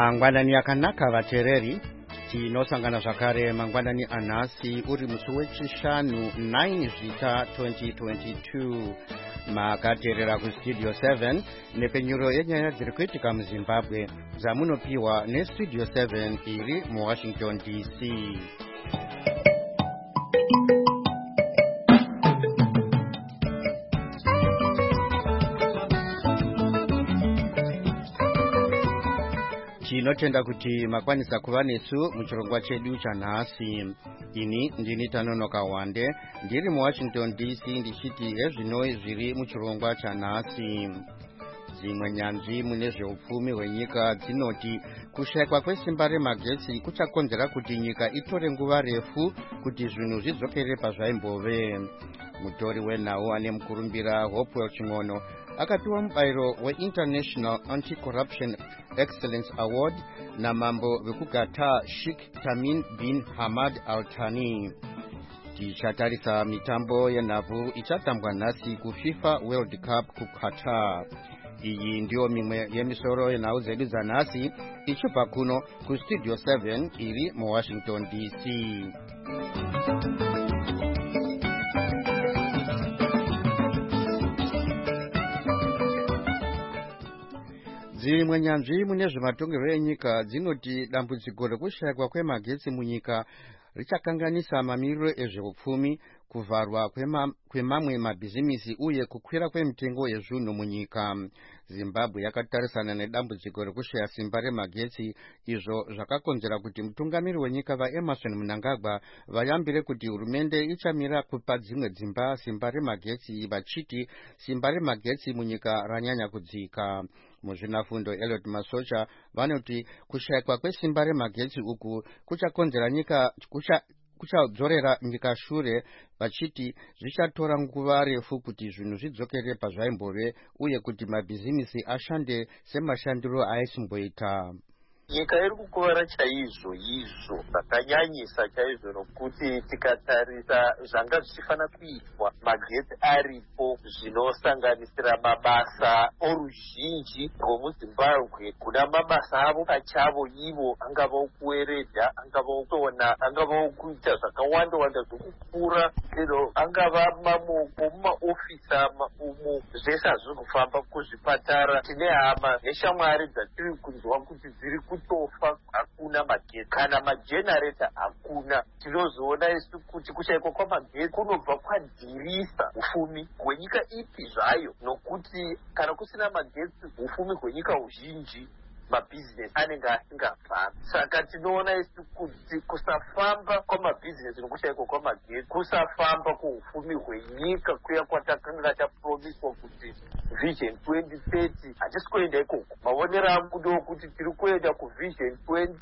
Mangwanani akanaka vatereri tinosangana zvakare mangwanani anhasi uri musi wechishanu 9 Zvita 2022 makateerera kustudio 7 nepenyuro yenyaya dziri kuitika muZimbabwe dzamunopiwa nestudio 7 iri muWashington DC. Tinotenda kuti makwanisa kuva nesu muchirongwa chedu chanhasi. Ini ndini Tanonoka Wande ndiri muWashington DC ndichiti hezvino zviri muchirongwa chanhasi. Dzimwe nyanzvi mune zveupfumi hwenyika dzinoti kushayikwa kwesimba remagetsi kuchakonzera kuti nyika itore nguva refu kuti zvinhu zvidzokere pazvaimbove. Mutori wenhau ane mukurumbira Hopewell Ching'ono akapiwa mubayiro weInternational Anti-Corruption Excellence Award namambo vekuGatar Sheikh Tamim bin Hamad Al Thani. Tichatarisa mitambo yenhabvu ichatambwa nhasi kuFIFA World Cup kuQatar. Iyi ndiyo mimwe yemisoro yenhau dzedu dzanhasi ichibva kuno kustudio 7 iri muWashington DC. Dzimwe nyanzvi mune zvematongerwo enyika dzinoti dambudziko rekushayikwa kwemagetsi munyika richakanganisa mamiriro ezveupfumi, kuvharwa kwemamwe mabhizimisi uye kukwira kwemitengo yezvinhu munyika. Zimbabwe yakatarisana nedambudziko rekushaya simba remagetsi, izvo zvakakonzera kuti mutungamiri wenyika vaEmerson Mnangagwa vayambire kuti hurumende ichamira kupa dzimwe dzimba simba remagetsi, vachiti simba remagetsi munyika ranyanya kudzika. Muzvinafundo Elliot Masocha vanoti kushayikwa kwesimba remagetsi uku kuchakonzera nyika kuchadzorera nyika shure, vachiti zvichatora nguva refu kuti zvinhu zvidzokere pazvaimbove uye kuti mabhizimisi ashande semashandiro aisimboita. Nyika iri kukuvara chaizvo zvakanyanyisa chaizvo, nokuti tikatarisa zvanga zvichifana kuitwa magetsi aripo zvinosanganisira mabasa oruzhinji rwomuZimbabwe kuna mabasa avo pachavo ivo, angavawo kuweredha, angavawo kusona, angavawo kuita zvakawanda zvokupfuura, angava mamoko mumaofisa umo, zvese hazviri kufamba. Kuzvipatara tine hama neshamwari dzatiri kunzwa kuti dziri kutofa, hakuna magetsi kana majenareta hakuna. Tinozoona isu kuti kushayikwa kwamagetsi kunobva kwadhirisa ufumi hwenyika ipi zvayo, nokuti kana kusina magetsi ufumi hwenyika huzhinji mabhizinesi anenge asingafambi. Saka tinoona isu kuti kusafamba kwamabhizinesi nokushayikwa kwamagetsi, kusafamba kweufumi hwenyika kuya kwatakanga tapromiswa kuti Vision 2030 hatisi kuenda ikoko. Maonero angu ndokuti tiri kuenda kuVision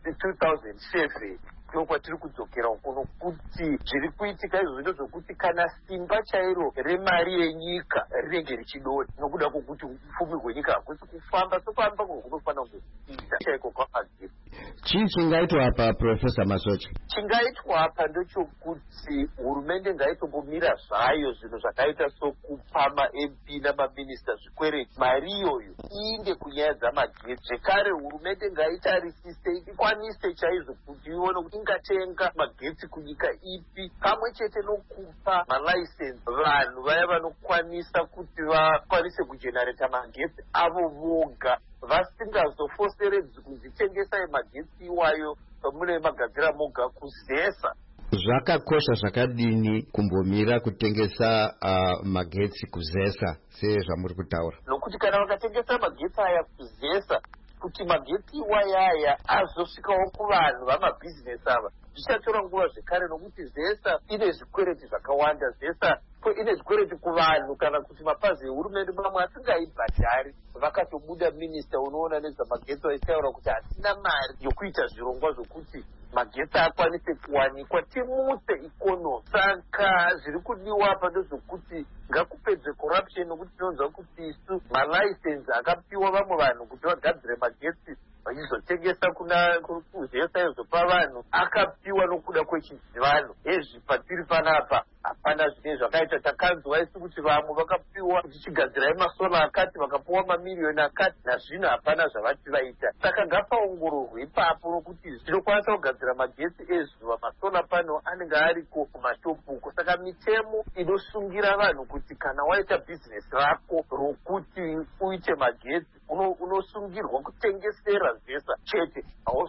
2007 ndokwatiri kudzokera uko, nokuti zviri kuitika izvo zvokuti kana simba chairo remari yenyika rinenge richidodi nokuda kwokuti ufumi hwenyika hakusi kufamba sofamba kunofanira kuita chaiko kwamagetsi. Chii chingaitwa apa Profesa Masocha? Chingaitwa apa ndochokuti hurumende ngaitombomira zvayo zvinhu zvakaita sokupa maMP namaminista zvikwereti, mari iyoyo iinde kunyaya dzamagetsi. Zvekare hurumende ngaitarisise ikwanise chaizvo kuti ione kuti ingatenga magetsi kunyika ipi, pamwe chete nokupa malaisensi vanhu vaya vanokwanisa kuti vakwanise kujenereta magetsi avo voga, vasingazofoseredzi kuzvitengesa magetsi iwayo mune magadzira moga kuzesa. Zvakakosha zvakadini kumbomira kutengesa magetsi kuzesa sezvamuri kutaura? Nokuti kana vakatengesa magetsi aya kuzesa, kuti magetsi iwayaya azosvikawo kuvanhu vamabhizinesi ava, zvichatora nguva zvekare, nokuti zesa ine zvikwereti zvakawanda. Zesa ine zvikwereti kuvanhu, kana kuti mapazi ehurumende mamwe asingaibhadhari. Vakatobuda minista unoona nezvamagetsi vaitaura kuti hatina mari yokuita zvirongwa zvokuti magetsi akwanise kuwanikwa timutse ikonomi. Saka zviri kudiwa apa ndezvokuti ngakupedze corruption, nokuti tinonzwa kuti isu malaisensi akapiwa vamwe vanhu kuti vagadzire magetsi vachizotengesa kuzesa izvo pavanhu akapiwa nokuda kwechidzivanhu. Hezvi patiri panapa hapana zvine zvakaita. Takanzwa isi kuti vamwe vakapiwa tichigadzirai masola akati vakapiwa mamiliyoni akati, nazvino hapana zvavati vaita. Saka ngapaongororwe ipapo nokuti tinokwanisa kugadzira magetsi ezuva, masola pano anenge ariko kumashopuko. Saka mitemo inosungira vanhu kuti kana waita bhizinesi rako rokuti uite magetsi unosungirwa kutengesera zvesa chete,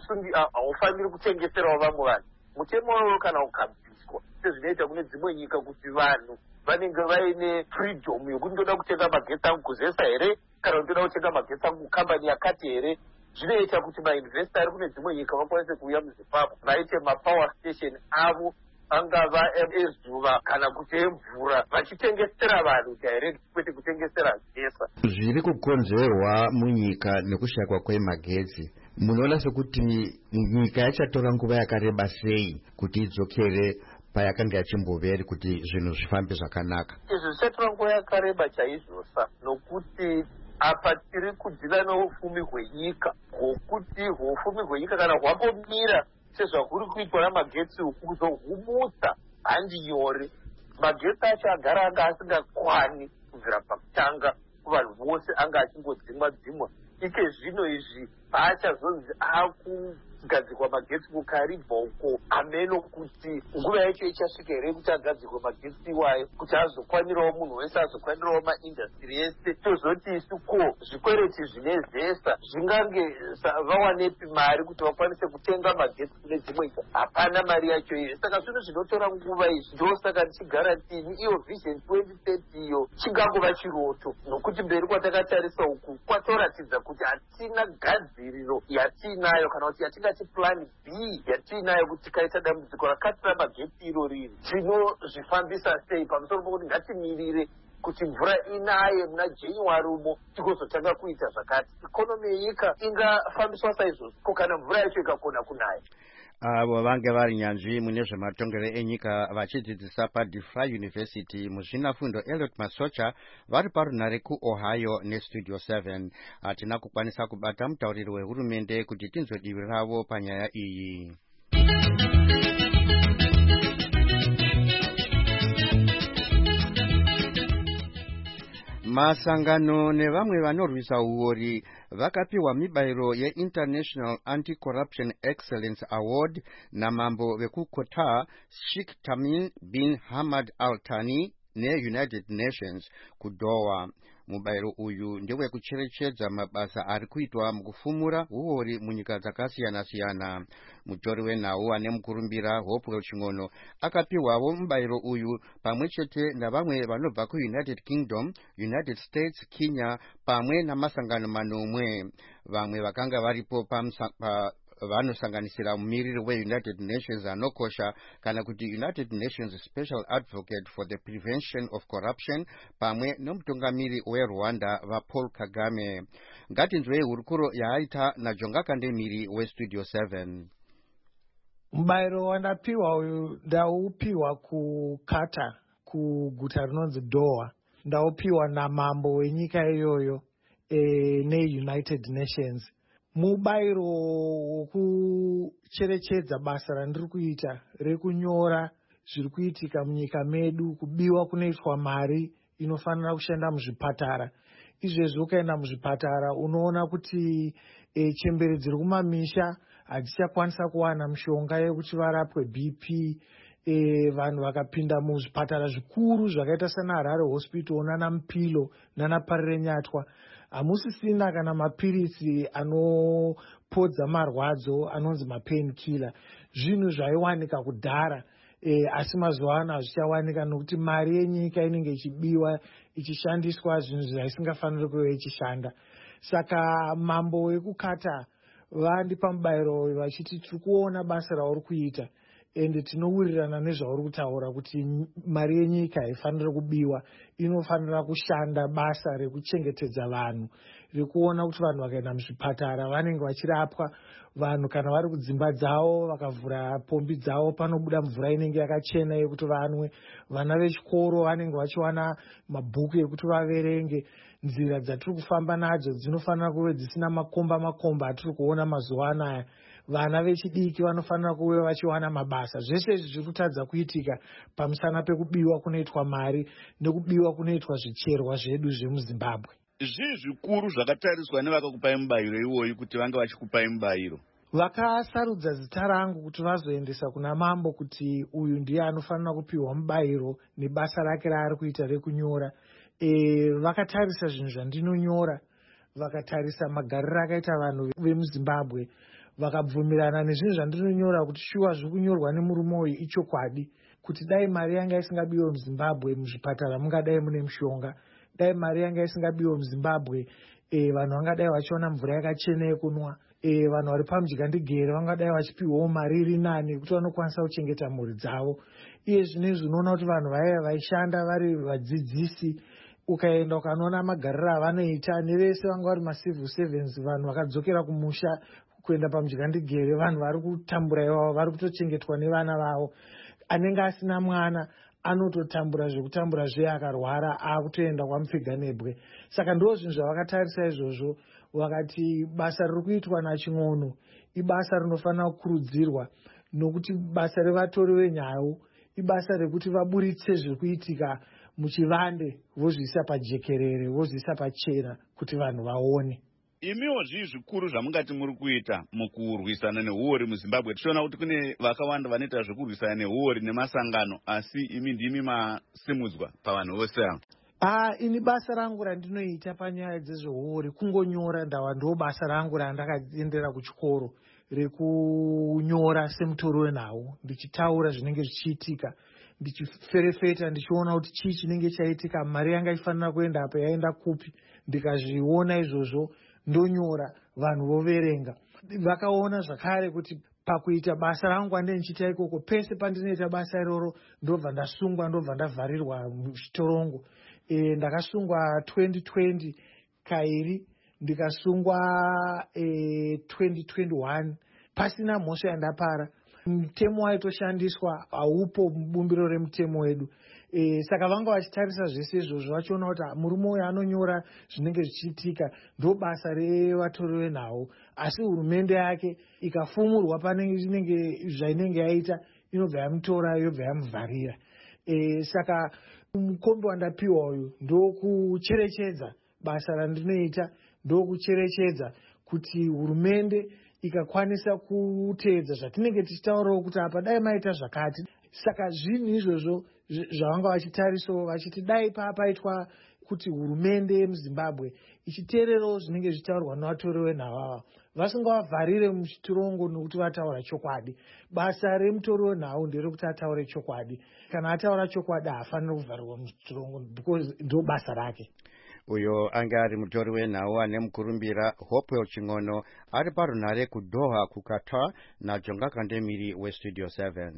haufaniri kutengeserawo vamwe vanhu. Mutemo wavo kana ukabviswa sezvinoita kune dzimwe nyika kuti vanhu vanenge vaine freedom yokuti ndoda kutenga magetsi angu kuzesa here kana ndoda kutenga magetsi angu kukambani yakati here. Zvinoita kuti mainvesta ari kune dzimwe nyika vakwanise kuuya muZimbabwe vaite mapower station avo angava ezuva kana kuti emvura vachitengesera vanhu direct kwete kutengesera zesa. Zviri kukonzerwa munyika nekushayikwa kwemagetsi, munoona sekuti nyika yachatora nguva yakareba sei kuti idzokere payakanga yachimboveri kuti zvinhu zvifambe zvakanaka? Izvi zvichatora nguva yakareba chaizvosa, nokuti apa tiri kudzira neufumi hwenyika, hwokuti ufumi hwenyika kana hwambomira sezvakuri kuitwa namagetsi kuzohumutsa handi nyore. Magetsi acho agara anga asingakwani kubvira pakutanga kuvanhu vose, anga achingodzimwa-dzimwa. Ike zvino izvi paachazonzi akugadzirwa magetsi kukaribva uko, ameno kuti nguva yacho ichasvika here kuti agadzirwe magetsi iwayo, kuti azokwanirawo munhu wese, azokwanirawo maindastri ese. Tozoti isuko zvikwereti zvine zesa zvingange vawanepi mari kuti vakwanise kutenga magetsi kune dzimwe nyika? Hapana mari yacho iyo. Saka zvinhu zvinotora nguva izvi, ndosaka tichigara tini iyo vision 2030 iyo chingangova chiroto, nokuti mberi kwatakatarisa uku kwatoratidza kuti hatina gadziriro yatinayo, kana kuti yatingati plan B yatinayo, kuti tikaita dambudziko rakati ramagetsi iro riri tinozvifambisa sei, pamusoro pokuti ngatimirire kuti mvura inaye muna January umo tigozotanga kuita zvakati. Ikonomi yenyika ingafambiswa saizvozvo ko kana mvura yacho ikakona kunaya. Avo vange vari nyanzvi mune zvematongero enyika vachidzidzisa paDeFry University muzvinafundo Elliot Masocha vari parunhare kuOhio neStudio 7. Hatina kukwanisa kubata mutauriri wehurumende kuti tinzwe divi ravo panyaya iyi. Masangano nevamwe vanorwisa uori vakapiwa mibairo yeInternational Anti-Corruption Excellence Award namambo vekuQatar Sheikh Tamim bin Hamad Al Thani neUnited Nations kuDoha. Mubairo uyu ndewekucherechedza mabasa ari kuitwa mukufumura uori munyika dzakasiyana-siyana. Mutori wenhau ane mukurumbira Hopewell Chingono akapiwawo mubairo uyu pamwe chete navamwe vanobva kuUnited Kingdom, United States, Kenya pamwe namasangano manomwe. Vamwe vakanga varipo vanosanganisira mumiriri weUnited Nations anokosha kana kuti United Nations Special Advocate for the Prevention of Corruption pamwe nomutungamiri weRwanda vaPaul Kagame. Ngatinzwei hurukuro yaaita naJonga Kandemiri weStudio 7. Mubairo wandapiwa uyu ndaupiwa kuQatar kuguta rinonzi Doha. Ndaupiwa namambo wenyika iyoyo neUnited Nations. Mubairo wokucherechedza basa randiri kuita rekunyora zviri kuitika munyika medu, kubiwa kunoitwa mari inofanira kushanda muzvipatara. Izvezvi ukaenda muzvipatara unoona kuti chembere dziri kumamisha hadzichakwanisa kuwana mishonga yekuti varapwe BP. Vanhu vakapinda muzvipatara zvikuru zvakaita sana Harare Hospital nana Mpilo nana Parirenyatwa hamusisina kana mapirisi anopodza marwadzo anonzi mapain killer. Zvinhu zvaiwanika kudhara asi mazuva ano hazvichawanika nokuti mari yenyika inenge ichibiwa ichishandiswa zvinhu zvaisingafaniri kuve ichishanda. Saka mambo wekuQatar vandipa mubairo vachiti tiri kuona basa rauri kuita ende tinowirirana nezvauri kutaura kuti mari yenyika haifaniri kubiwa, inofanira kushanda basa rekuchengetedza vanhu, rekuona kuti vanhu vakaenda muzvipatara vanenge vachirapwa. Vanhu kana vari kudzimba dzavo vakavhura pombi dzavo panobuda mvura inenge yakachena yekuti vanwe. Vana vechikoro vanenge vachiwana mabhuku ekuti vaverenge. Nzira dzatiri kufamba nadzo dzinofanira kuve dzisina makomba atiri kuona mazuva anaya. vana vechidiki vanofanira kuve vachiwana mabasa. Zveshe izvi zviri kutadza kuitika pamusana pekubiwa kunoitwa mari nekubiwa kunoitwa zvicherwa zvedu zvemuZimbabwe. Zvii zvikuru zvakatariswa nevakakupai mubayiro iwoyi kuti vange vachikupai mubayiro? Vakasarudza zita rangu kuti vazoendesa kuna mambo kuti uyu ndiye anofanira kupiwa mubayiro nebasa rake raari kuita rekunyora. Vakatarisa zvinhu zvandinonyora, vakatarisa magariro akaita vanhu vemuZimbabwe, vakabvumirana nezvinhu zvandinonyora kuti shuwa zviri kunyorwa nemurume uyu ichokwadi, kuti dai mari yanga isingabiwe muZimbabwe muzvipatara mungadai mune mushonga, dai mari yanga isingabiwe muZimbabwe vanhu vangadai vachiona mvura yakachena yekunwa, vanhu vari pamudzigandigere vangadai vachipiwawo mari iri nani kuti vanokwanisa kuchengeta mhuri dzavo. Iye zvinezvi unoona kuti vanhu vaya vaishanda vari vadzidzisi, ukaenda ukanoona magariro avanoita, nevese vanga vari macivil servants, vanhu vakadzokera kumusha kuenda pamudzigandigere, vanhu vari kutambura ivavo, vari kutochengetwa nevana vavo. Anenge asina mwana anototambura zvekutambura zve, akarwara akutoenda kwamupfiganebwe. Saka ndo zvinhu zvavakatarisa izvozvo, vakati basa riri kuitwa naChing'ono ibasa rinofanira kukurudzirwa, nokuti basa revatori venhau ibasa rekuti vaburitse zviri kuitika muchivande, vozviisa pajekerere, vozviisa pachena kuti vanhu vaone. Imiwo zvii zvikuru zvamungati muri kuita mukurwisana nehuori muZimbabwe? Tichiona kuti kune vakawanda vanoita zvekurwisana nehuori nemasangano, asi imi ndimi masimudzwa pavanhu vose ava. Ini basa rangu randinoita panyaya dzezvehuori kungonyora. Ndo basa rangu randakaendera kuchikoro, rekunyora semutori wenhau, ndichitaura zvinenge zvichiitika, ndichiferefeta, ndichiona kuti chii chinenge chaitika, mari yanga ifanira kuenda apa yaenda kupi. Ndikazviona izvozvo ndonyora, vanhu voverenga. Vakaona zvakare kuti pakuita basa rangu andenichita ikoko, pese pandinoita basa iroro ndobva ndasungwa, ndobva ndavharirwa muchitorongo. Ndakasungwa 2020 kairi, ndikasungwa 2021 pasina mhosva yandapara. Mutemo waitoshandiswa haupo mubumbiro remutemo wedu. Saka vanga vachitarisa zvese izvozvo vachiona kuti murume uyu anonyora zvinenge zvichiitika, ndo basa revatori venhau, asi hurumende yake ikafumurwa pane zvainenge yaita, inobva yamutora yobva yamuvharira. Saka mukombe wandapiwa uyu ndokucherechedza basa randinoita, ndokucherechedza kuti hurumende ikakwanisa kuteedza zvatinenge tichitaurawo kuti apa dai maita zvakati. Saka zvinhu izvozvo zvavanga vachitarisawo, vachiti dai paitwa kuti hurumende yemuZimbabwe ichiteererawo zvinenge zvichitaurwa nevatori venhau ava, vasingavavharire muchitorongo nokuti vataura chokwadi. Basa remutori wenhau nderekuti ataure chokwadi. Kana ataura chokwadi haafaniri kuvharirwa muchitorongo, because ndo basa rake. Uyo anga ari mutori wenhau ane mukurumbira Hopewell Ching'ono ari parunhare kuDoha kuQatar naJonga Kandemiri weStudio 7.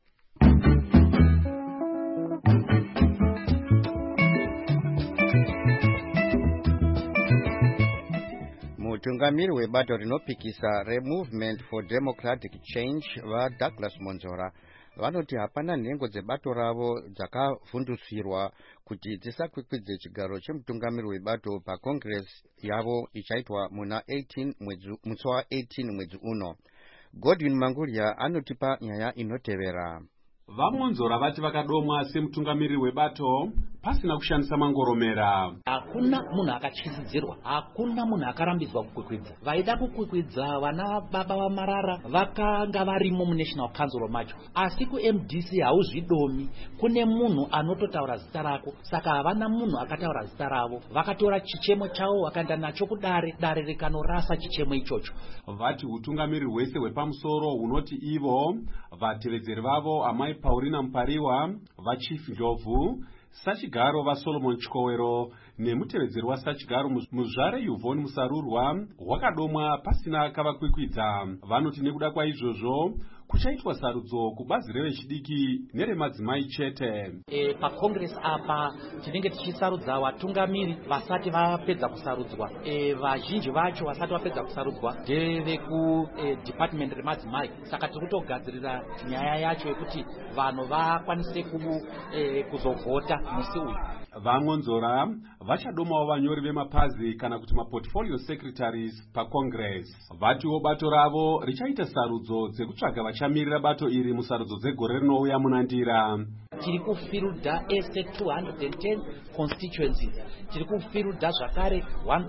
Mutungamiri webato rinopikisa reMovement for Democratic Change vaDouglas Monzora vanoti hapana nhengo dzebato ravo dzakavhundusirwa kuti dzisakwikwidze chigaro chemutungamiri webato paCongress yavo ichaitwa musi wa18 mwedzi uno. Godwin Mangurya anotipa nyaya inotevera. VaMonzora vati vakadomwa semutungamiri webato pasina kushandisa mangoromera. Hakuna munhu akatyisidzirwa, hakuna munhu akarambidzwa kukwikwidza. Vaida kukwikwidza vana baba vaMarara vakanga varimo muNational Council macho, asi kuMDC hauzvidomi, kune munhu anototaura zita rako. Saka havana munhu akataura zita ravo, vakatora chichemo chavo vakaenda nacho kudare, dare rikanorasa chichemo ichocho. Vati utungamiri hwese hwepamusoro hunoti ivo, vatevedzeri vavo Amai Paulina Mupariwa, vaChief Ndlovu, Sachigaro vaSolomon Chikowero nemutevedzeri waSachigaro muzvare Yvonne Musarurwa hwakadomwa pasina kavakwikwidza. Vanoti nekuda kwaizvozvo kuchaitwa sarudzo kubazi revechidiki neremadzimai chete. PaCongress apa tinenge tichisarudza vatungamiri vasati vapedza kusarudzwa. Vazhinji vacho vasati vapedza kusarudzwa ndevekuDepartment remadzimai. Saka tiri kutogadzirira nyaya yacho yekuti vanhu vakwanise kuzovhota musi uyu. Vamwonzora vachadomawo vanyori vemapazi kana kuti maportfolio secretaries pacongress. Vatiwo bato ravo richaita sarudzo dzekutsvaga vachamirira bato iri musarudzo dzegore rinouya munandira. Tiri kufirudha ese 210 constituencies. Tiri kufirudha zvakare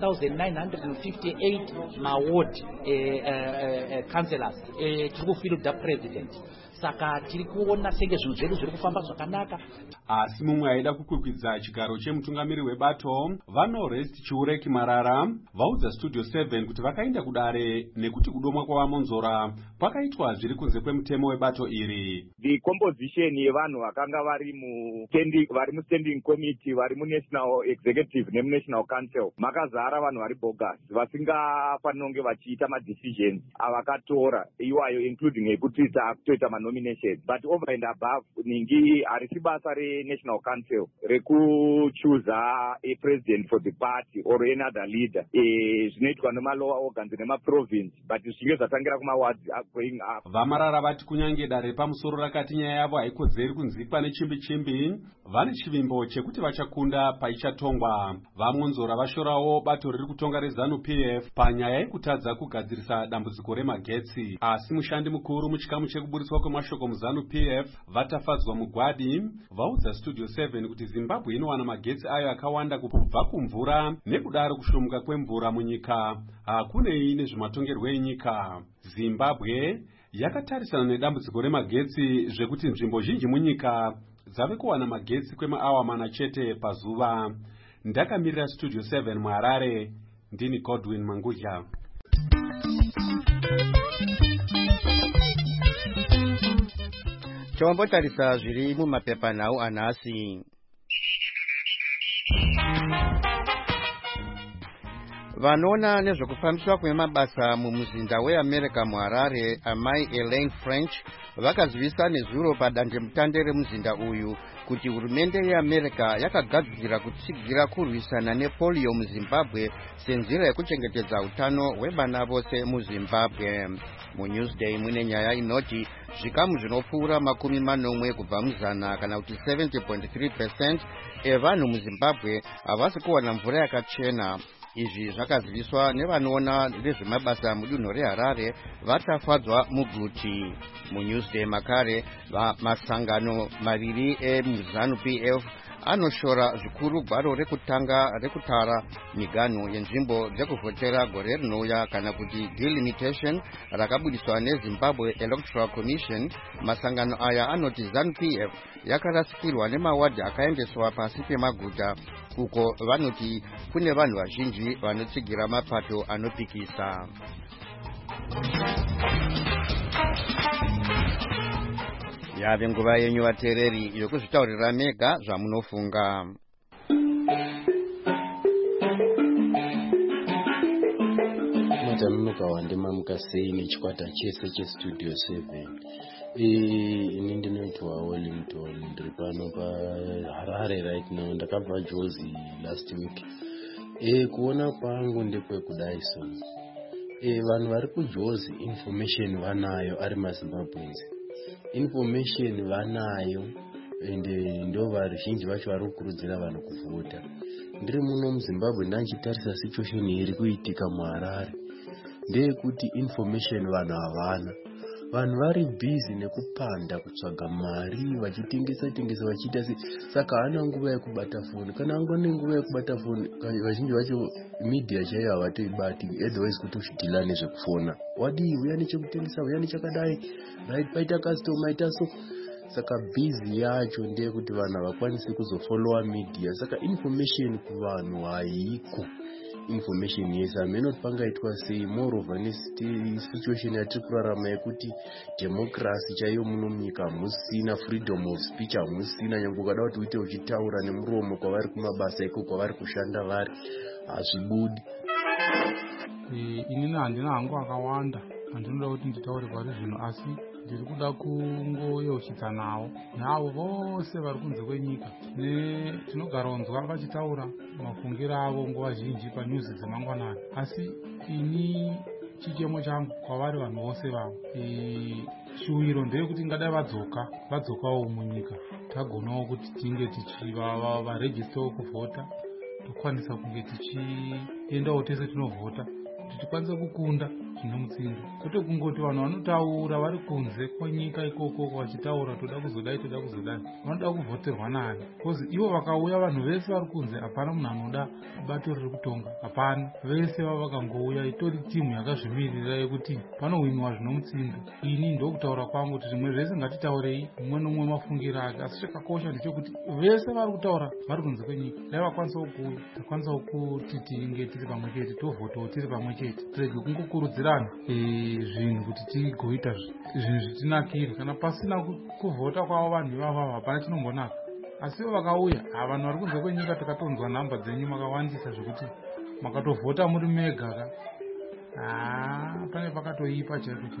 1958 maward councillors. Tiri kufirudha president. Saka tiri kuona senge zvinhu zvedu zviri kufamba zvakanaka. Asi mumwe aida kukwikwidza chigaro chemutungamiri webato, Vanorest Chiureki Marara, vaudza Studio 7 kuti vakaenda kudare nekuti kudomwa kwavamonzora kwakaitwa zviri kunze kwemutemo webato iri. The composition yevanhu vakanga vari mu standing committee, vari mu national executive nemu national council, makazara vanhu vari bogus vasingafanonge vachiita ma decisions avakatora iwayo, including ekuti takutoita nomination. But over and above, ningi harisi basa re-national council rekuchoose a president for the party or another leader. Zvinoitwa nemalower organs nemaprovince, but zvinge zvatangira kumawards going up. Vamarara vati kunyange dare pamusoro rakati nyaya yavo haikodzeri kunzikwa nechimbi-chimbi, vane chivimbo chekuti vachakunda paichatongwa. Vamwonzora vashorawo bato riri kutonga reZANU-PF panyaya yekutadza kugadzirisa dambudziko remagetsi. Asi mushandi mukuru muchikamu chekuburiswa kwemashoko muZANU-PF vatafadzwa mugwadi vaudza Studio 7 kuti Zimbabwe inowana magetsi ayo akawanda kubva kumvura nekudaro kushomuka kwemvura munyika hakunei nezvematongerwo enyika. Zimbabwe yakatarisana nedambudziko remagetsi zvekuti nzvimbo zhinji munyika dzave kuwana magetsi kwemaawa mana chete pazuva. Ndakamirira Studio 7 muHarare, ndini Godwin Mangudya. Chawambotarisa zviri mumapepanhau anhasi. Vanoona nezvekufambiswa kwemabasa mumuzinda weAmerica muHarare, amai Elaine French, vakazivisa nezuro padandemutande remuzinda uyu kuti hurumende yeAmerica yakagadzira kutsigira kurwisana nepolio muZimbabwe senzira yekuchengetedza utano hwevana vose muZimbabwe. MuNewsday mune nyaya inoti zvikamu zvinopfuura 40 kubva muzana kana kuti 70.3% evanhu muZimbabwe havasi kuwana mvura yakachena. Izvi zvakaziviswa nevanoona nezvemabasa mudunhu reHarare vatafadzwa muguti. MuNewsday makare masangano maviri emuZANU-PF anoshora zvikuru gwaro rekutara miganho yenzvimbo dzekuvhotera gore rinouya kana kuti delimitation rakabudiswa neZimbabwe Electoral Commission. Masangano aya anoti ZANU-PF yakarasikirwa nemawadhi akaendeswa pasi pemaguta uko vanoti kune vanhu vazhinji vanotsigira mapato anopikisa. Yave nguva yenyu vateereri yokuzvitaurira mega zvamunofunga. Matamunuka wandemamuka sei nechikwata chese cheStudio 7. Ini ndinoitwa Wellington, ndiri pano paHarare right now. Ndakabva Jozi last week. Kuona kwangu ndekwekudai so. Vanhu vari kuJozi information vanayo ari maZimbabwenzi. Information vanayo ende ndo vazhinji vacho vari kukurudzira vanhu kuvhota. Ndiri muno muZimbabwe ndanchitarisa situation iri kuitika muHarare ndeyekuti information vanhu havana. Vanhu vari busy nekupanda kutsvaga mari vachitengesa vachiita saka hana nguva yekubata foni. Kana angone nguva yekubata foni vazhinji vacho media chaiyo havatoibati, otherwise kutozvidhila nezvekufona. Wadi uya nechekutengesa uya nechakadai right paita customer ita so. Saka busy yacho ndeyekuti vanhu havakwanisi kuzofollowa media. Saka information kuvanhu haiko. Information yes, not pangaitwa sei moreover situation yatiri kurarama yekuti democracy chaiyo muno munyika musina, freedom of speech hamusina. Nyange ukada kuti uite uchitaura nemuromo kwavari kumabasa iko kwavari kushanda vari hazvibudi. Inini handina hangu akawanda handinoda kuti nditaure pari zvino, asi ndiri kuda kungoyeuchidza navo vose vari kunze kwenyika netinogaronzwa vachitaura mafungiro avo nguva zhinji panyuzi dzemangwanani. Asi ini chichemo changu kwavari vanhu vose vavo, shuwiro ndeyekuti ngadai vadzokawo munyika tagonawo kuti tinge tichiva varegistawo kuvhota, tokwanisa kunge tichiendawo tese tinovhota kuti tikwanise kukunda zvine mutsindo, kwete kungoti vanhu vanotaura vari kunze kwenyika ikoko vachitaura toda kuzodai, vanoda kuvhoterwa naani? Because ivo vakauya vanhu vese vari kunze, hapana munhu anoda bato riri kutonga, hapana, vese vava vakangouya itori timu yakazvimirira yekuti panohwinwa zvine mutsindo. Ini ndokutaura kwangu kuti zvimwe zvese ngatitaurei mumwe nomumwe mafungiro ake, asi chakakosha ndechekuti vese vari kutaura vari kunze kwenyika. Dai vakwanisawo kuuya, takwanisawo kuti tinge tiri pamwe chete, tovhotawo tiri pamwe chete, tirege kungokurudzirana zvinhu kuti tigoita zvinhu zvitinakire. Kana pasina kuvhota kwavo vanhu ivavo hapana chinombonaka. Asi vakauya vanhu vari kunze kwenyika, takatonzwa nhamba dzenyu makawandisa zvekuti makatovhota muri mega pane pakatoipa chaiko.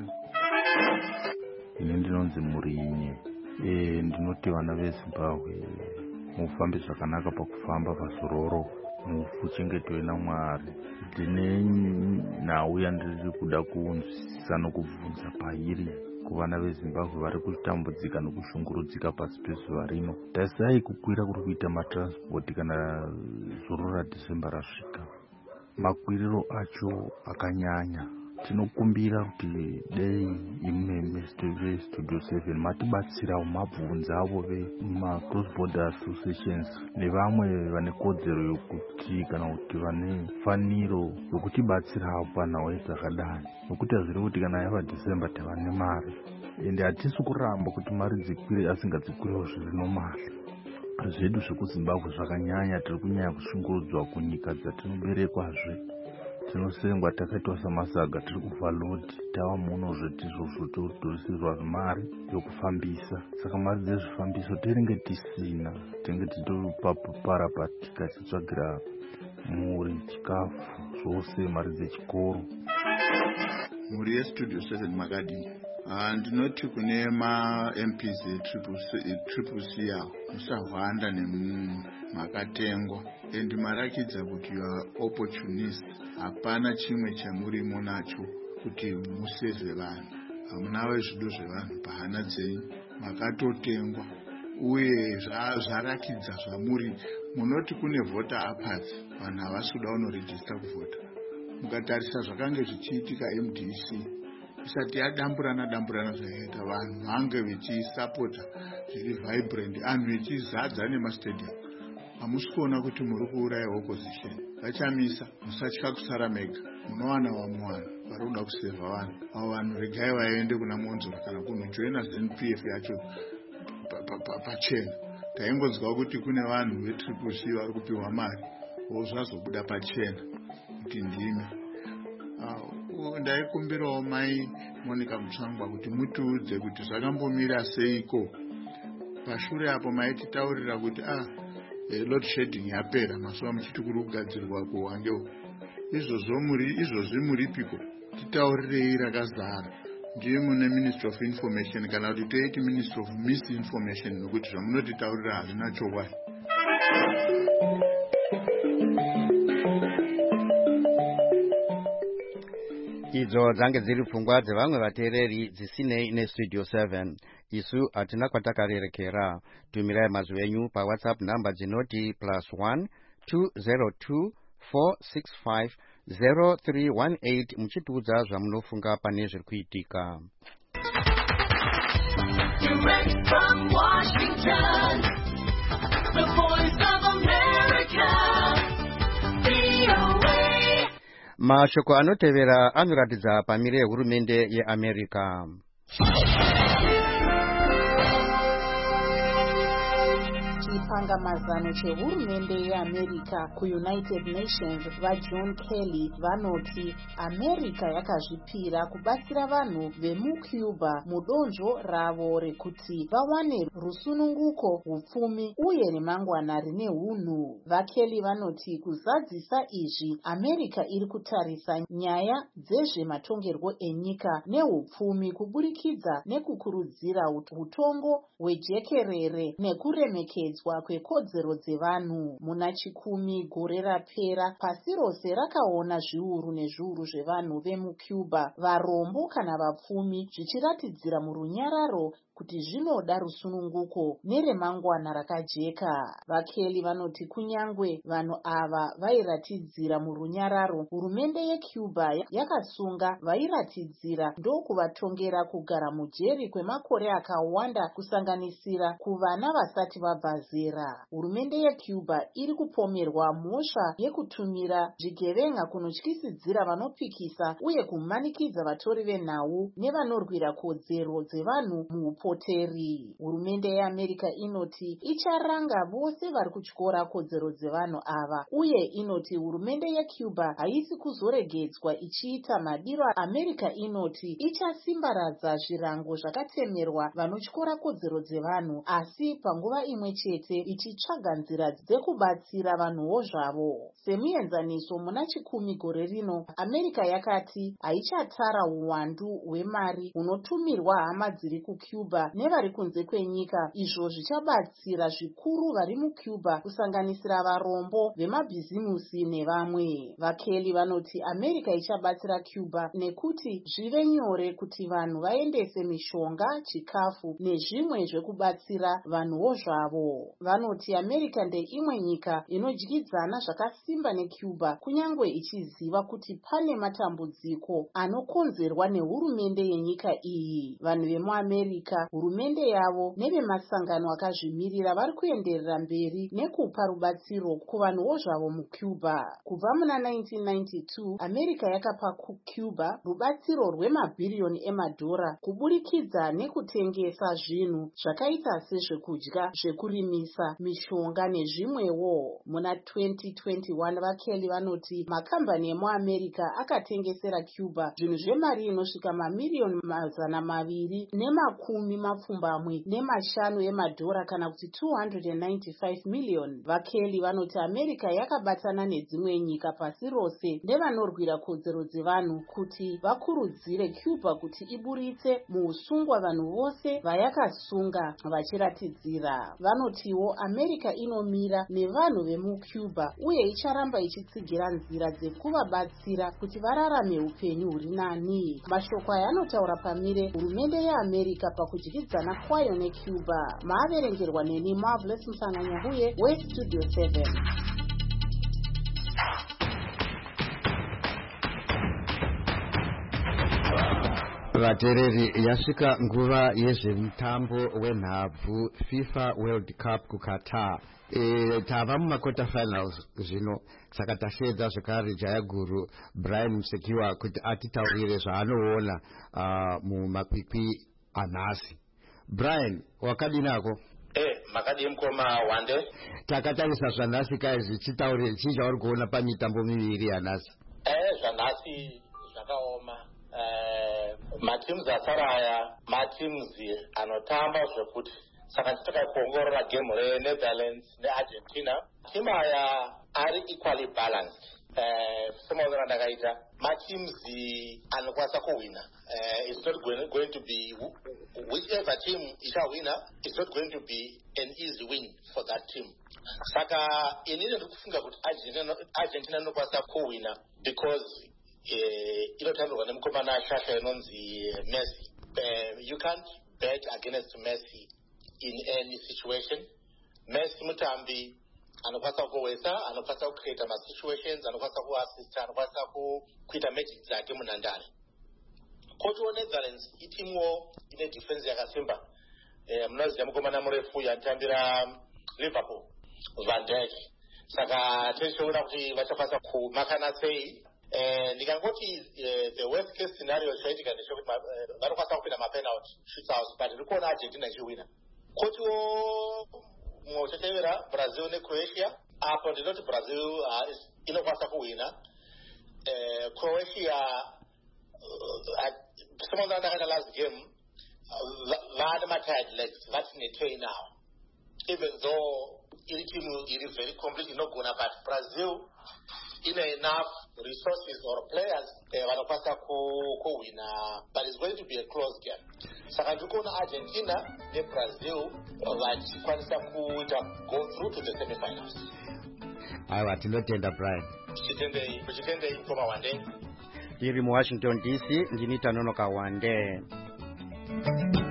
Ini ndinonzi Murinye. Ndinoti vana veZimbabwe mufambe zvakanaka pakufamba pazororo, muchengetwe naMwari. Ndine nhau yandiri kuda kunzwisisa nokubvunza pairi kuvana veZimbabwe vari kutambudzika nokushungurudzika pasi pezuva rino. Tarisai kukwira kuri kuita matransport kana zoro raDhisemba rasvika. Makwiriro acho akanyanya. Tinokumbira kuti dei imeme Studio 7 matibatsirawo mabvunzawo vema-cross border associations nevamwe vane kodzero yokuti kana kuti vane faniro yokutibatsirawo panhau dzakadai, nokuti hazviri kuti kana yava December tava nemari, ende hatisi kuramba kuti mari dzikwire asingadzikwiriwo zviri nomali. Zvedu zvekuZimbabwe zvakanyanya, tiri kunyanya kushungurudzwa kunyika dzatinoberekwazve. Tinosengwa takaitwa samasaga, tiri kubva lodi, tava muno zvetizvozvotodhurisirwa mari yokufambisa. Saka mari dzezvifambiso tinenge tisina, tinenge tichitoparapatika tichitsvagira mhuri, chikafu, zvose mari dzechikoro. Mhuri yeStudio 7 makadini. Ndinoti kune ma-MPs triple C yawo musahwanda nemakatengwa, endi marakidza kuti you are opportunist. Hapana chimwe chamurimo nacho kuti musevhe vanhu, hamunawe zvido zvevanhu pahana dzenyu, makatotengwa. Uye zvarakidza zvamuri, munoti kune voter apathy, vanhu havasi kuda unoregista kuvhota. Mukatarisa zvakange zvichiitika MDC, isati yadamburana zvakaita, vanhu vange vechisapota zviri vibrant, anhu vechizadza nemastadium. Hamusi kuona kuti muri kuuraya opposition. Vachamisa, musatya kusara mega, munowana vamwe vanhu vari kuda kusevha vanhu. Avo vanhu regai vaende kuna Monzora kana kunojoina NPF yacho pachena. Taingonzwa kuti kune vanhu vetriple C vari kupiwa mari, zvazobuda pachena kuti ndimi. Ndaikumbirawo mai Monica Mutsvangwa kuti mutiudze kuti zvakambomira seiko. Pashure apo maititaurira kuti load shedding yapera, mazuva muchiti kuri kugadzirwa kuwangewo. Izvozvi muripiko? Titaurirei rakazara. Ndiye mune Ministry of Information kana kuti toiti Ministry of Misinformation, nokuti zvamunotitaurira hazvina chokwadi. Idzo dzange dziri pfungwa dzevamwe vateereri dzisinei neStudio 7. Isu hatina kwatakarerekera. Tumirai mazwi enyu paWhatsApp namba dzinoti +1 202 465 0318 muchitiudza zvamunofunga pane zviri kuitika. Direct from Washington, the voice of America, VOA. Mashoko anotevera anoratidza pamire yehurumende yeAmerica. Chipangamazano chehurumende yeAmerica kuUnited Nations vaJohn Kelly vanoti America yakazvipira kubatsira vanhu vemuCuba mudonzvo ravo rekuti vawane rusununguko, hupfumi uye remangwana rine hunhu. VaKelly vanoti kuzadzisa izvi America iri kutarisa nyaya dzezvematongerwo enyika nehupfumi kuburikidza nekukurudzira hutongo hwejekerere nekuremekedzwa kwekodzero dzevanhu. Muna chikumi gore rapera, pasi rose rakaona zviuru nezviuru zvevanhu vemucuba, varombo kana vapfumi, zvichiratidzira murunyararo kuti zvinoda rusununguko neremangwana rakajeka. VaKelly vanoti kunyangwe vanhu ava vairatidzira murunyararo, hurumende yeCuba yakasunga vairatidzira ndokuvatongera kugara mujeri kwemakore akawanda, kusanganisira kuvana vasati vabva zera. Hurumende yeCuba iri kupomerwa mhosva yekutumira zvigevenga kunotyisidzira vanopikisa uye kumanikidza vatori venhau nevanorwira kodzero dzevanhu muupoteri. Hurumende yeAmerica inoti icharanga vose vari kutyora kodzero dzevanhu ava, uye inoti hurumende yeCuba haisi kuzoregedzwa ichiita madiro. America inoti ichasimbaradza zvirango zvakatemerwa vanotyora kodzero dzevanhu, asi panguva imwe chete ichitsvaga nzira dzekubatsira vanhuwo zvavo. Semuenzaniso, muna chikumi gore rino, America yakati haichatara uwandu hwemari hunotumirwa hama dziri kuCuba nevari kunze kwenyika, izvo zvichabatsira zvikuru vari muCuba, kusanganisira varombo, vemabhizimusi nevamwe. VaKelly vanoti America ichabatsira Cuba nekuti zvive nyore kuti vanhu vaendese mishonga, chikafu nezvimwe zvekubatsira vanhuwo zvavo. Vanoti America ndeimwe nyika inodyidzana zvakasimba neCuba, kunyange ichiziva kuti pane matambudziko anokonzerwa nehurumende yenyika iyi. Vanhu vemuAmerica, hurumende yavo nevemasangano akazvimirira vari kuenderera mberi nekupa rubatsiro kuvanhuwo zvavo muCuba. Kubva muna 1992, America yakapa kuCuba rubatsiro rwemabhiriyoni emadhora kuburikidza nekutengesa zvinhu zvakaita sezvekudya, zvekurimisa, mishonga nezvimwewo. Muna 2021, VaKelly vanoti makambani emuAmerica akatengesera Cuba zvinhu zvemari inosvika mamiriyoni 245 emadhora kana kuti 295 miliyoni. VaKelly vanoti America yakabatana nedzimwe nyika pasi rose nevanorwira kodzero dzevanhu kuti vakurudzire Cuba kuti iburitse muusungwa vanhu vose vayakasunga vachiratidzira. Vanotiwo America inomira nevanhu vemuCuba uye icharamba ichitsigira nzira dzekuvabatsira kuti vararame upenyu huri nani. Mashoko aya anotaura pamire hurumende yeAmerica pakudyidzana kwayo neCuba. Maaverengerwa neni Marvelous Musanganyahuye, West Studio 7. Vatereri, yasvika nguva yezvemutambo wenhabvu FIFA World Cup kuQatar. Tava mumakota finals zvino, saka tasvedza zvekare Jayaguru Brian Musekiwa kuti atitaurire zvaanoona mumakwikwi anhasi. Brian, wakadinako? Makadi mkoma Wande. Takatarisa zvanhasi kaizvi, chitaurire chii chauri kuona pamitambo miviri yanhasi? Zvanhasi zvakaoma. Matims asaraya matims anotamba zvekuti, saka takaongorora game reNetherlands neArgentina, timu aya ari equally balanced. Semaonero ndakaita, matims anokwanisa kuwina. It's not going to be whichever team ichawina, it's not going to be an easy win for that team. Saka inini ndikufunga kuti Argentina inokwanisa kuwina because inotambirwa nemukomana shasha inonzi Messi. You can't bet against Messi in any situation. Messi mutambi anokwanisa kuwesa, anokwanisa kucreate ma situations, anokwanisa kuassist, anokwanisa kuita magic dzake munhandare. Kotiwo Netherlands itimuwo ine defense yakasimba. Munoziva mukomana murefu yatambira Liverpool, Van Dijk. Saka tichiona kuti vachakwanisa kumakana sei. Ndikangoti the worst case scenario chaitika ndechekuti vanokwanisa kupinda mapenalty shootouts, but ndikuona Argentina ichiwina. Kotiwo mumwe uchatevera Brazil neCroatia. Apo ndinoti Brazil inokwanisa kuwina. Croatia someone ndakaita last game vane ma-tired legs, vati netway now, even though iri team iri very complete inogona, but Brazil ine enough resources or players vanokwanisa kuwina, but it's going to be a close game. saka ndiri kuona Argentina neBrazil vachikwanisa kuita go through to the semifinals. Aiwa, tinotenda Brian. Kuchitendei mukoma wande. Tiri mu Washington DC, ndini Tanonoka Wande.